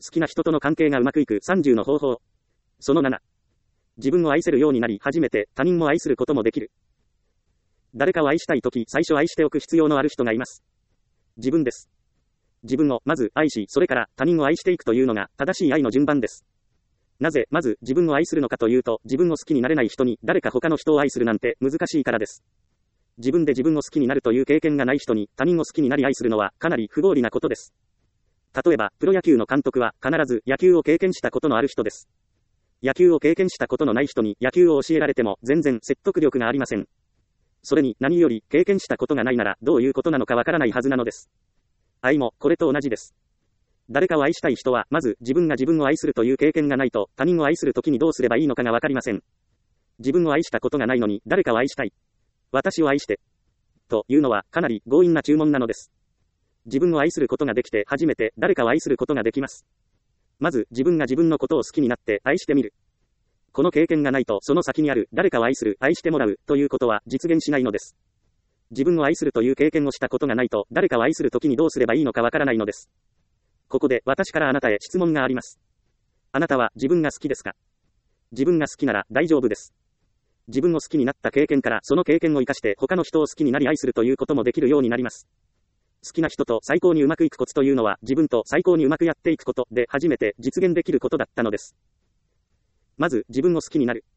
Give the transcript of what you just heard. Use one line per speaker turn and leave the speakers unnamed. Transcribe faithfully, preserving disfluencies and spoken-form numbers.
好きな人との関係がうまくいくさんじゅうの方法。そのなな。自分を愛せるようになり、初めて他人も愛することもできる。誰かを愛したいとき、最初愛しておく必要のある人がいます。自分です。自分をまず愛し、それから他人を愛していくというのが正しい愛の順番です。なぜ、まず自分を愛するのかというと、自分を好きになれない人に誰か他の人を愛するなんて難しいからです。自分で自分を好きになるという経験がない人に他人を好きになり愛するのはかなり不合理なことです。例えば、プロ野球の監督は必ず野球を経験したことのある人です。野球を経験したことのない人に野球を教えられても全然説得力がありません。それに何より経験したことがないならどういうことなのかわからないはずなのです。愛もこれと同じです。誰かを愛したい人はまず自分が自分を愛するという経験がないと他人を愛するときにどうすればいいのかがわかりません。自分を愛したことがないのに誰かを愛したい。私を愛して。というのはかなり強引な注文なのです。自分を愛することができて初めて誰かを愛することができます。まず自分が自分のことを好きになって愛してみる。この経験がないとその先にある誰かを愛する、愛してもらうということは実現しないのです。自分を愛するという経験をしたことがないと誰かを愛するときにどうすればいいのかわからないのです。ここで私からあなたへ質問があります。あなたは自分が好きですか？自分が好きなら大丈夫です。自分を好きになった経験からその経験を生かして他の人を好きになり愛するということもできるようになります。好きな人と最高にうまくいくコツというのは自分と最高にうまくやっていくことで初めて実現できることだったのです。まず自分を好きになる。